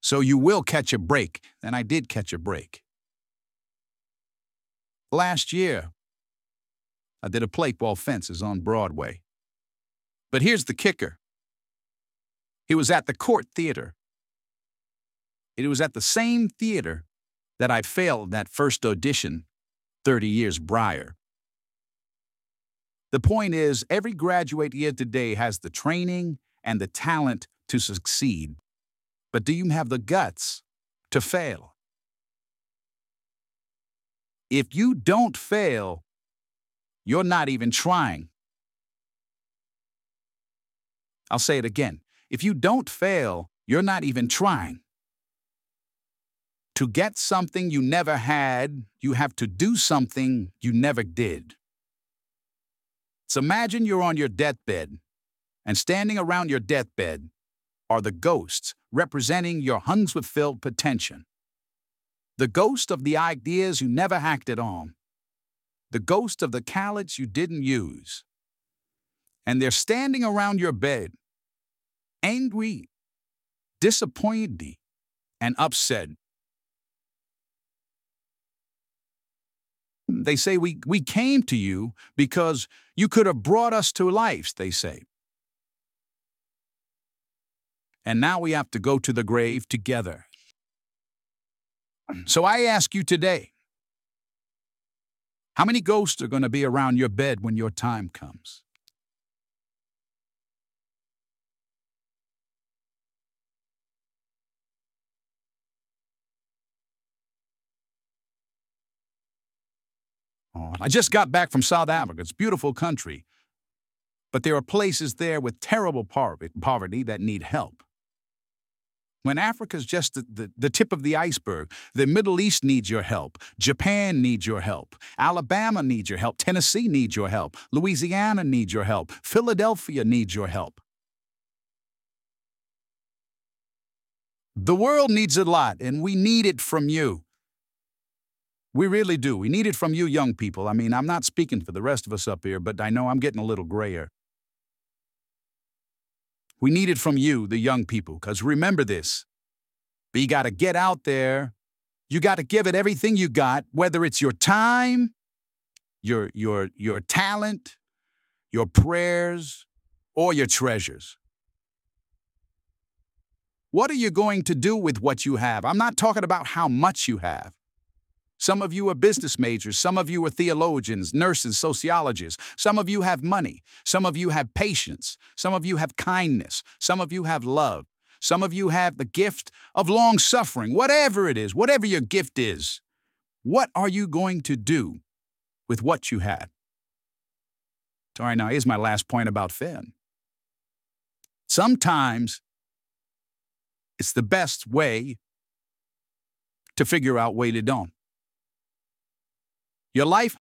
So you will catch a break, and I did catch a break. Last year, I did a plate ball fences on Broadway. But here's the kicker. It was at the Court Theater. It was at the same theater that I failed that first audition 30 years prior. The point is, every graduate year today has the training and the talent to succeed. But do you have the guts to fail? If you don't fail, you're not even trying. I'll say it again. If you don't fail, you're not even trying. To get something you never had, you have to do something you never did. So imagine you're on your deathbed, and standing around your deathbed are the ghosts representing your unfulfilled potential. The ghost of the ideas you never acted on. The ghost of the talents you didn't use. And they're standing around your bed, angry, disappointed, and upset. They say, we came to you because you could have brought us to life, they say. And now we have to go to the grave together. So I ask you today, how many ghosts are going to be around your bed when your time comes? Oh, I just got back from South Africa. It's a beautiful country. But there are places there with terrible poverty that need help. When Africa's just the tip of the iceberg, the Middle East needs your help. Japan needs your help. Alabama needs your help. Tennessee needs your help. Louisiana needs your help. Philadelphia needs your help. The world needs a lot, and we need it from you. We really do. We need it from you young people. I mean, I'm not speaking for the rest of us up here, but I know I'm getting a little grayer. We need it from you, the young people, because remember this. But you got to get out there. You got to give it everything you got, whether it's your time, your talent, your prayers, or your treasures. What are you going to do with what you have? I'm not talking about how much you have. Some of you are business majors. Some of you are theologians, nurses, sociologists. Some of you have money. Some of you have patience. Some of you have kindness. Some of you have love. Some of you have the gift of long suffering. Whatever it is, whatever your gift is, what are you going to do with what you have? All right, now here's my last point about Finn. Sometimes it's the best way to figure out what you don't. Your life